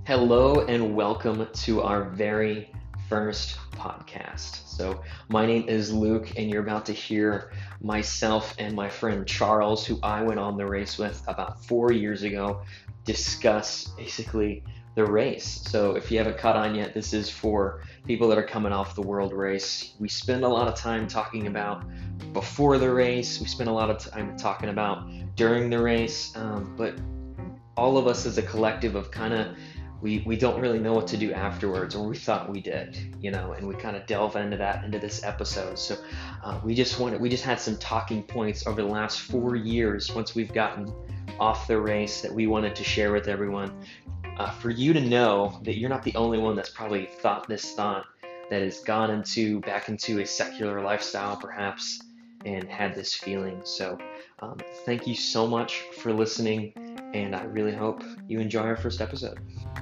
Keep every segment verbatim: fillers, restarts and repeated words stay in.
Hello and welcome to our very first podcast. So, my name is Luke, and you're about to hear myself and my friend Charles, who I went on the race with about four years ago, discuss basically the race. So, if you haven't caught on yet, this is for people that are coming off the world race. We spend a lot of time talking about before the race, we spend a lot of time talking about during the race, um, but all of us as a collective of kind of we we don't really know what to do afterwards, or we thought we did, you know, and we kind of delve into that into this episode. So uh, we just wanted we just had some talking points over the last four years once we've gotten off the race that we wanted to share with everyone, uh, for you to know that you're not the only one that's probably thought this thought, that has gone into back into a secular lifestyle perhaps and had this feeling. So um, thank you so much for listening, and I really hope you enjoy our first episode.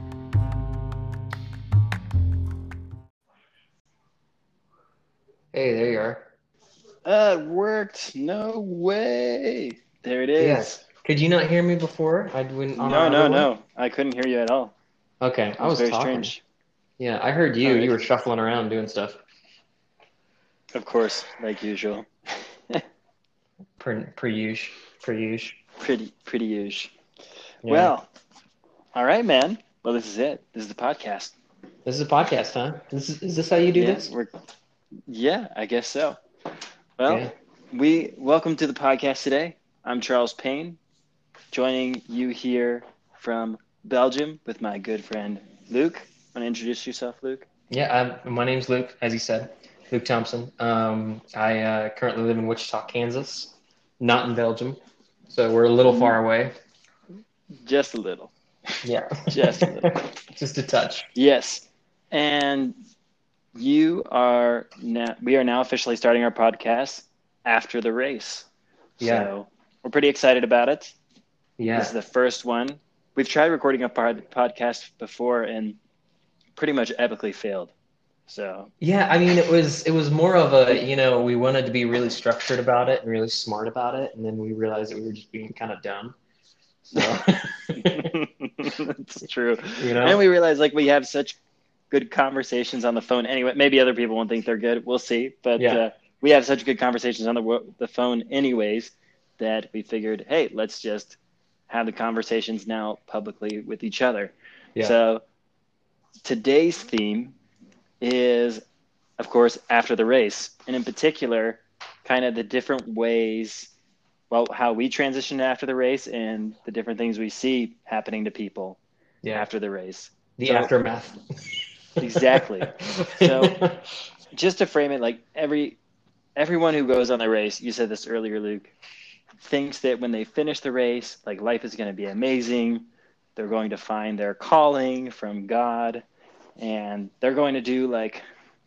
Hey, there you are. Uh, it worked. No way. There it Yes. is. Could you not hear me before? I wouldn't on No, our no, other one? no. I couldn't hear you at all. Okay, It I was was very talking. strange. Yeah, I heard you. All right. You were shuffling around doing stuff. Of course, like usual. Per per usual. Per usual. Pretty, pretty huge. Yeah. Well, all right, man. Well, this is it. This is the podcast. This is a podcast, huh? This is is this how you do yeah, this? We're, yeah, I guess so. Well, Yeah. we welcome to the podcast today. I'm Charles Payne, joining you here from Belgium with my good friend Luke. Want to introduce yourself, Luke? Yeah, I'm, my name's Luke, as you said, Luke Thompson. Um, I uh, currently live in Wichita, Kansas, not in Belgium, so we're a little far away. Just a little. Yeah, Just a little. just a touch. Yes. And you are now, we are now officially starting our podcast after the race. Yeah. So we're pretty excited about it. Yeah. This is the first one. We've tried recording a pod, podcast before and pretty much epically failed. So Yeah, I mean, it was it was more of a, you know, we wanted to be really structured about it and really smart about it, and then we realized that we were just being kind of dumb. So That's true. You know? And we realized like we have such good conversations on the phone anyway. Maybe other people won't think they're good. We'll see. But Yeah. uh, we have such good conversations on the the phone anyways that we figured, hey, let's just have the conversations now publicly with each other. Yeah. So today's theme is, of course, after the race, and in particular, kind of the different ways, well, how we transition after the race and the different things we see happening to people Yeah. after the race. The So- aftermath. Exactly. So just to frame it, like every everyone who goes on the race, you said this earlier, Luke, thinks that when they finish the race, like life is going to be amazing. They're going to find their calling from God, and they're going to do like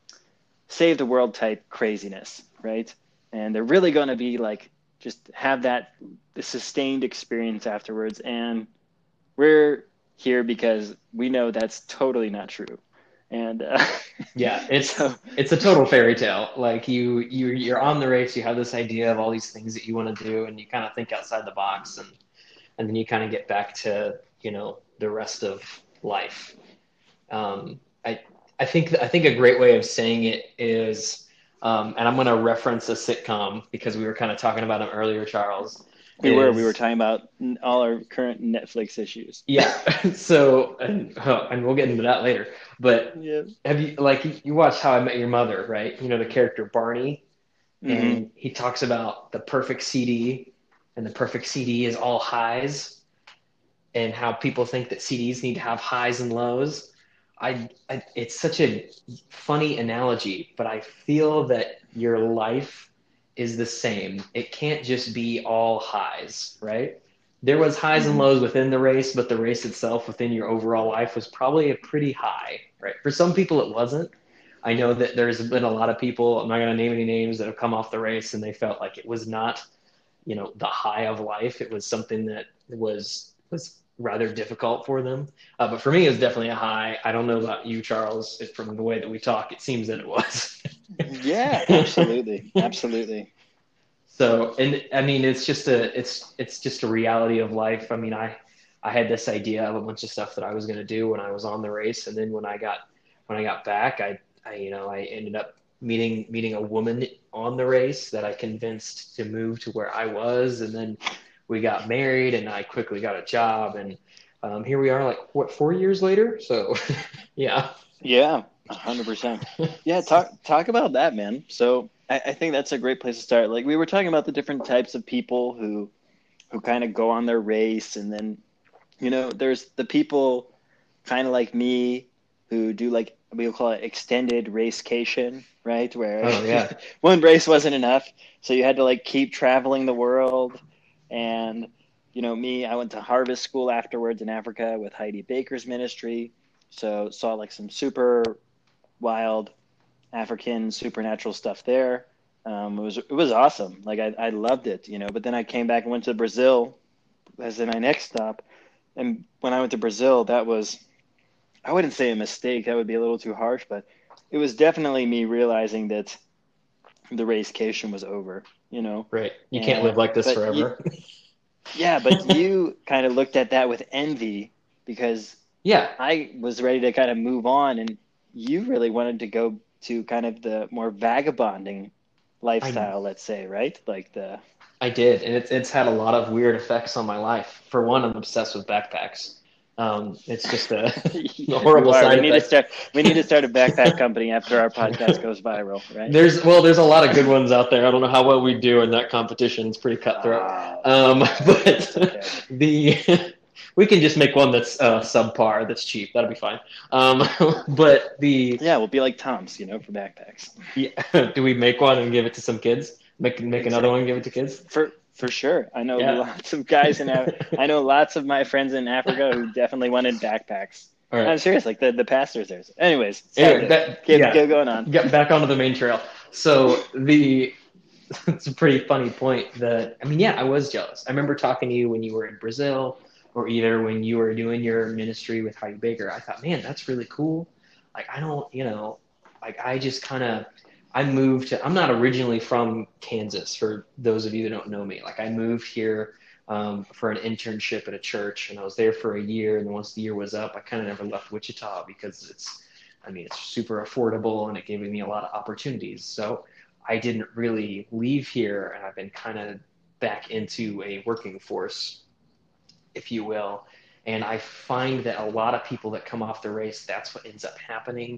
save the world type craziness, right? And they're really going to be like just have that sustained experience afterwards. And we're here because we know that's totally not true. And uh, Yeah, it's so, it's a total fairy tale. Like you you you're on the race, you have this idea of all these things that you want to do, and you kind of think outside the box, and and then you kind of get back to, you know, the rest of life. Um, I I think I think a great way of saying it is, um, and I'm going to reference a sitcom because we were kind of talking about them earlier, Charles. we were is- we were talking about all our current Netflix issues. Yeah. So, and, oh, and we'll get into that later. But Yeah. have you, like, you- you watched How I Met Your Mother, right? You know, the character Barney, Mm-hmm. and he talks about the perfect C D, and the perfect C D is all highs, and how people think that C Ds need to have highs and lows. I, I it's such a funny analogy, but I feel that your life is the same. It can't just be all highs, right? There was highs and lows within the race, but the race itself within your overall life was probably a pretty high, right? For some people, it wasn't. I know that there's been a lot of people, I'm not going to name any names, that have come off the race and they felt like it was not, you know, the high of life. It was something that was was rather difficult for them. Uh, but for me, it was definitely a high. I don't know about you, Charles. It, from the way that we talk, it seems that it was. Yeah, absolutely, absolutely. So, and I mean, it's just a, it's, it's just a reality of life. I mean, I, I had this idea of a bunch of stuff that I was going to do when I was on the race, and then when I got when I got back, I, I you know I ended up meeting meeting a woman on the race that I convinced to move to where I was, and then we got married, and I quickly got a job, and um, here we are, like what, four years later. So, yeah. Yeah, a hundred percent. Yeah, talk talk about that, man. So I, I think that's a great place to start. Like we were talking about the different types of people who who kind of go on their race, and then you know, there's the people kind of like me who do like we'll call it extended racecation, right? Where Oh yeah. one race wasn't enough, so you had to like keep traveling the world. And you know, me, I went to harvest school afterwards in Africa with Heidi Baker's ministry, so saw like some super wild African supernatural stuff there. Um, it was it was awesome. Like I I loved it, you know. But then I came back and went to Brazil as my next stop. And when I went to Brazil, that was, I wouldn't say a mistake. That would be a little too harsh, but it was definitely me realizing that the racecation was over, you know. Right. You can't live And like this but you, forever. yeah, but you kind of looked at that with envy because Yeah. I was ready to kind of move on, and you really wanted to go to kind of the more vagabonding I lifestyle, let's say, right? Like the I did, and it's it's had a lot of weird effects on my life. For one, I'm obsessed with backpacks. Um, it's just a, a you horrible are. We side need to effect. start. We need to start a backpack company after our podcast goes viral, right? There's well, there's a lot of good ones out there. I don't know how well we do in that competition. It's pretty cutthroat. Oh, Um, it's but okay. the we can just make one that's uh, subpar, that's cheap. That'll be fine. Um, but the Yeah, we'll be like Tom's, you know, for backpacks. yeah, do we make one and give it to some kids? Make make another one and give Exactly. it to kids? For for sure. I know Yeah. lots of guys in Af- I know lots of my friends in Africa who definitely wanted backpacks. All right. I'm serious, like the, the pastors there. Anyways, sorry Anyway, to that keep, yeah, keep going on. get back onto the main trail. So the it's a pretty funny point that I mean, yeah, I was jealous. I remember talking to you when you were in Brazil, or either when you were doing your ministry with Heidi Baker. I thought, man, that's really cool. Like, I don't, you know, like I just kind of I moved to. I'm not originally from Kansas. For those of you that don't know me, like I moved here um, for an internship at a church, and I was there for a year. And then once the year was up, I kind of never left Wichita because it's, I mean, it's super affordable and it gave me a lot of opportunities. So I didn't really leave here, and I've been kind of back into a working force, if you will. And I find that a lot of people that come off the race, that's what ends up happening.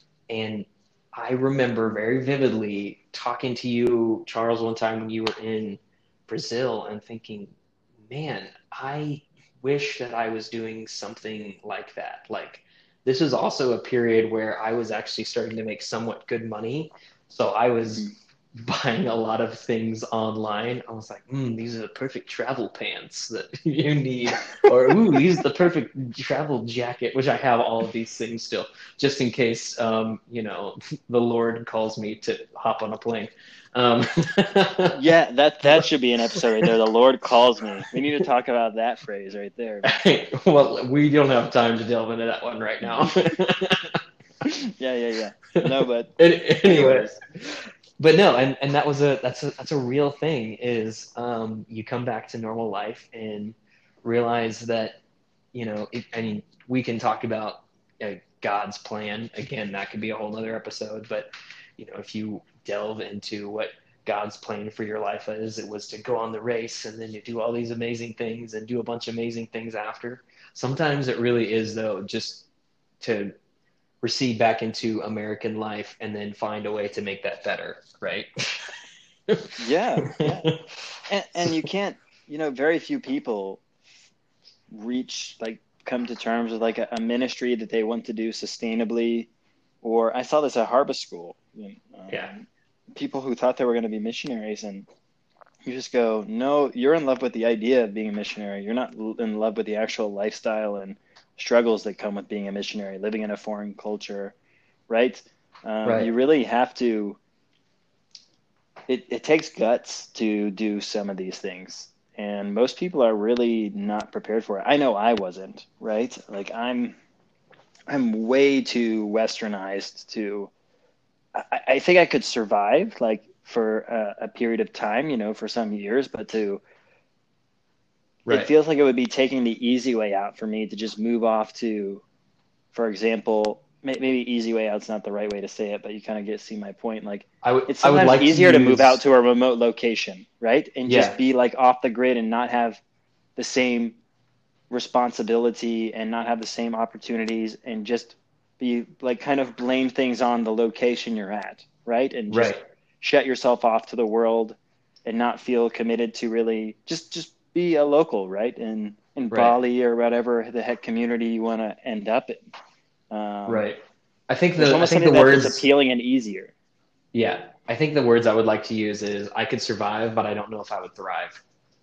And I remember very vividly talking to you, Charles, one time when you were in Brazil and thinking, man, I wish that I was doing something like that. Like, this is also a period where I was actually starting to make somewhat good money. So I was buying a lot of things online. I was like, mm, these are the perfect travel pants that you need. Or, ooh, these are the perfect travel jacket, which I have all of these things still, just in case, um, you know, the Lord calls me to hop on a plane. Um, Yeah, that that should be an episode right there. The Lord calls me. We need to talk about that phrase right there. well, we don't have time to delve into that one right now. Yeah, yeah, yeah. No, but anyway, anyways. but no, and, and that was a that's a that's a real thing. Is um, you come back to normal life and realize that, you know, it, I mean, we can talk about uh, God's plan again. That could be a whole other episode. But you know, if you delve into what God's plan for your life is, it was to go on the race and then you do all these amazing things and do a bunch of amazing things after. Sometimes it really is, though, just to recede back into American life and then find a way to make that better, right? Yeah, yeah. And and you can't, you know, very few people reach like come to terms with like a, a ministry that they want to do sustainably. Or I saw this at Harvest School. You know, um, Yeah. people who thought they were going to be missionaries, and you just go, no, you're in love with the idea of being a missionary. You're not l- in love with the actual lifestyle and struggles that come with being a missionary, living in a foreign culture, right? Um, Right. you really have to. It, it takes guts to do some of these things, and most people are really not prepared for it. I know I wasn't, right? Like I'm, I'm way too westernized to. I, I think I could survive like for a, a period of time, you know, for some years, but to it Right. feels like it would be taking the easy way out for me to just move off to, for example, maybe easy way out's not the right way to say it, but you kind of get see my point. Like I would it's I would sometimes like to easier to move out use to a remote location, right? And just yeah, be like off the grid and not have the same responsibility and not have the same opportunities and just be like kind of blame things on the location you're at, right? And just right. shut yourself off to the world and not feel committed to really just just be a local, right? In in Right. Bali or whatever the heck community you want to end up in. Um, Right. I think there's the I almost think something the that is words appealing and easier. yeah, I think the words I would like to use is I could survive, but I don't know if I would thrive.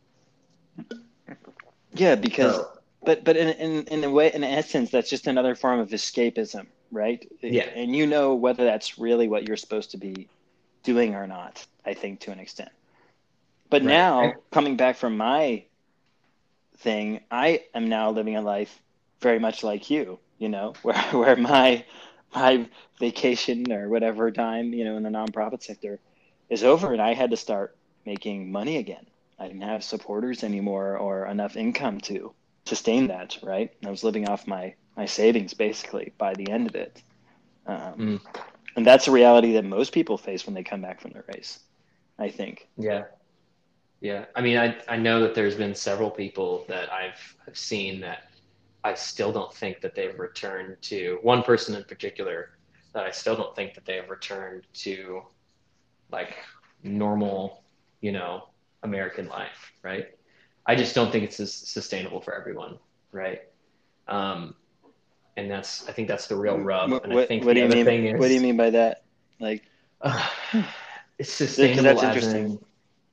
Yeah, because So, but but in in in a way, in essence, that's just another form of escapism, right? yeah. And you know whether that's really what you're supposed to be doing or not, I think to an extent. But Right. I, now coming back from my thing, I am now living a life very much like you, you know, where where my my vacation or whatever time, you know, in the nonprofit sector is over and I had to start making money again. I didn't have supporters anymore or enough income to sustain that, right? I was living off my my savings basically by the end of it. Um, mm, and that's a reality that most people face when they come back from the race, I think. yeah. Yeah. I mean, I I know that there's been several people that I've I've seen that I still don't think that they've returned to one person in particular that I still don't think that they have returned to like normal, you know, American life, right? I just don't think it's sus- sustainable for everyone, right? Um, and that's I think that's the real rub. What And I what, think what do the you other mean? thing What do you is mean by that? Like, uh, it's because sustainable that's as interesting. in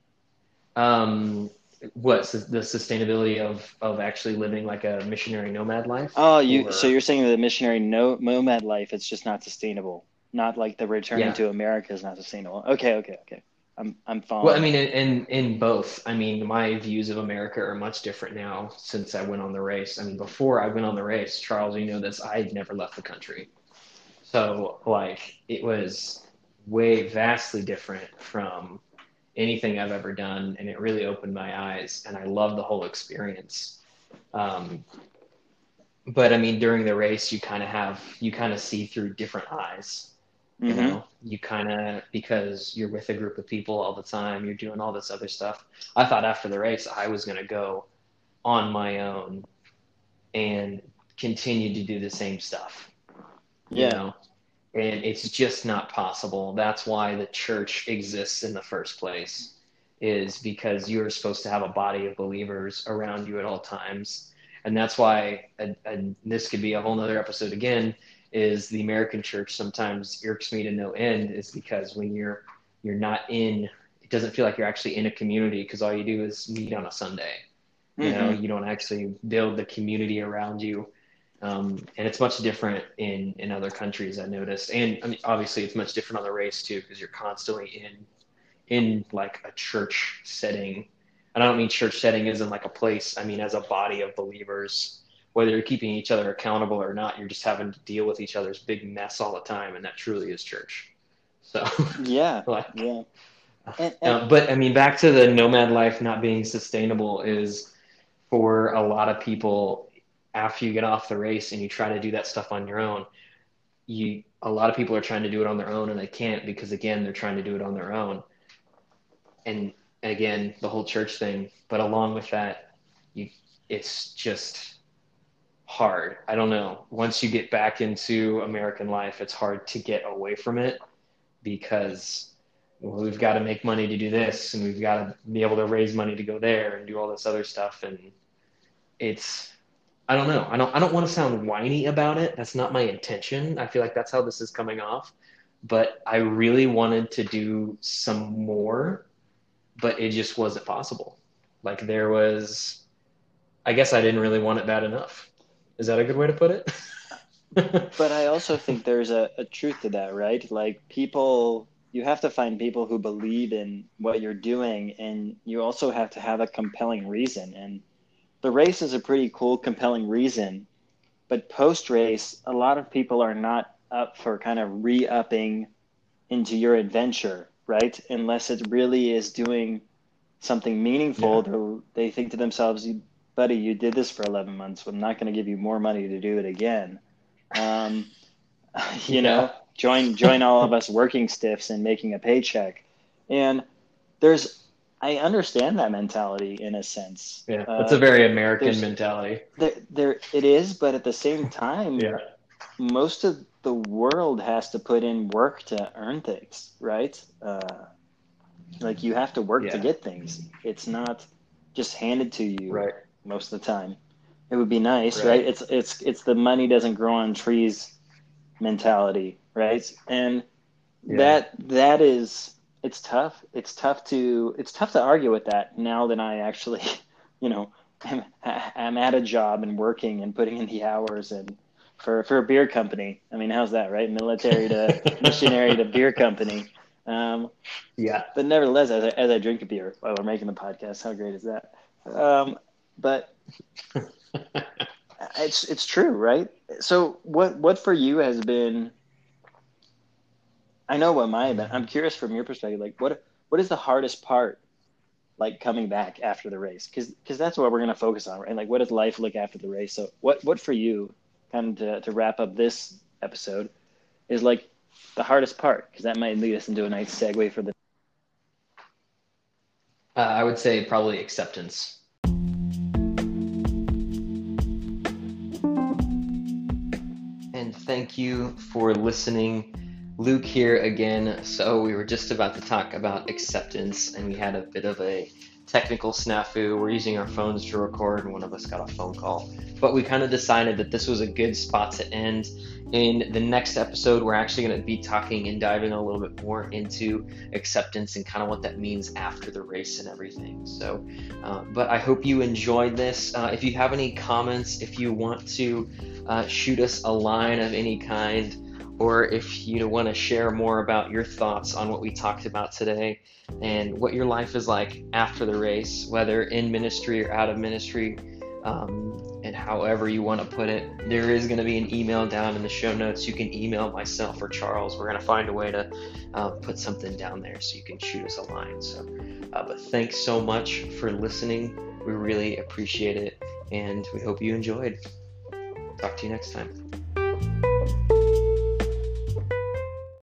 um, what the sustainability of of actually living like a missionary nomad life, Oh, you so or you're saying the missionary no nomad life, it's just not sustainable. Not like the returning yeah. to America is not sustainable. Okay, okay, okay. I'm I'm Well, I following mean, now. in, in in both. I mean, my views of America are much different now since I went on the race. I mean, before I went on the race, Charles, you know this, I had never left the country. So, like, it was way vastly different from anything I've ever done, and it really opened my eyes, and I loved the whole experience. Um, but I mean, during the race, you kind of have, you kind of see through different eyes, you Mm-hmm. know, you kind of, because you're with a group of people all the time, you're doing all this other stuff. I thought after the race, I was going to go on my own and continue to do the same stuff, you Yeah. know, and it's just not possible. That's why the church exists in the first place, is because you're supposed to have a body of believers around you at all times. And that's why, and this could be a whole nother episode again, is the American church sometimes irks me to no end, is because when you're you're not in, it doesn't feel like you're actually in a community, because all you do is meet on a Sunday. You know, Mm-hmm. you don't actually build the community around you. Um, and it's much different in, in other countries, I noticed. And I mean, obviously it's much different on the race too, because you're constantly in, in like a church setting. And I don't mean church setting as in like a place. I mean, as a body of believers, whether you're keeping each other accountable or not, you're just having to deal with each other's big mess all the time. And that truly is church. So Yeah. like, Yeah. And, and uh, but I mean, back to the nomad life not being sustainable is for a lot of people, after you get off the race and you try to do that stuff on your own, you a lot of people are trying to do it on their own and they can't, because again, they're trying to do it on their own. And again, the whole church thing, but along with that, you it's just hard. I don't know. Once you get back into American life, it's hard to get away from it, because well, we've got to make money to do this and we've got to be able to raise money to go there and do all this other stuff. And it's, I don't know. I don't, I don't want to sound whiny about it. That's not my intention. I feel like that's how this is coming off, but I really wanted to do some more, but it just wasn't possible. Like there was, I guess I didn't really want it bad enough. Is that a good way to put it? but I also think there's a, a truth to that, right? Like people, you have to find people who believe in what you're doing, and you also have to have a compelling reason. And the race is a pretty cool, compelling reason. But post race, a lot of people are not up for kind of re upping into your adventure, right? Unless it really is doing something Yeah. meaningful. They think to themselves, buddy, you did this for eleven months. I'm not going to give you more money to do it again. Um, you Yeah. know, join join all of us working stiffs and making a paycheck. And there's, I understand that mentality in a sense. Yeah, Uh, that's a very American there's- mentality. there, there it is, but at the same time, Yeah. most of the world has to put in work to earn things, right? Uh, like you have to work to Yeah. get things. It's not just handed to you Right. most of the time. It would be nice, Right. right? It's it's it's the money doesn't grow on trees mentality, right? And Yeah. that that is it's tough. It's tough to it's tough to argue with that now that I actually, you know, am, I'm at a job and working and putting in the hours and for for a beer company. I mean, how's that, right? Military to missionary to beer company. Um, Yeah. but nevertheless, as I, as I drink a beer while we're making the podcast, how great is that? Um, but it's it's true, right? So what what for you has been? I know what mine have been. I'm curious from your perspective. Like, what what is the hardest part? Like coming back after the race, because because that's what we're going to focus on, right? Like, what does life look after the race? So what what for you, kind of to, to wrap up this episode, is like the hardest part, because that might lead us into a nice segue for the. Uh, I would say probably acceptance. And thank you for listening. Luke here again. So we were just about to talk about acceptance, and we had a bit of a technical snafu. We're using our phones to record, and one of us got a phone call. But we kind of decided that this was a good spot to end. In the next episode, we're actually going to be talking and diving a little bit more into acceptance and kind of what that means after the race and everything. So, uh, but I hope you enjoyed this. Uh, if you have any comments, if you want to uh, shoot us a line of any kind, or if you want to share more about your thoughts on what we talked about today and what your life is like after the race, whether in ministry or out of ministry, um, and however you want to put it, there is going to be an email down in the show notes. You can email myself or Charles. We're going to find a way to uh, put something down there so you can shoot us a line. So, uh, but thanks so much for listening. We really appreciate it, and we hope you enjoyed. Talk to you next time.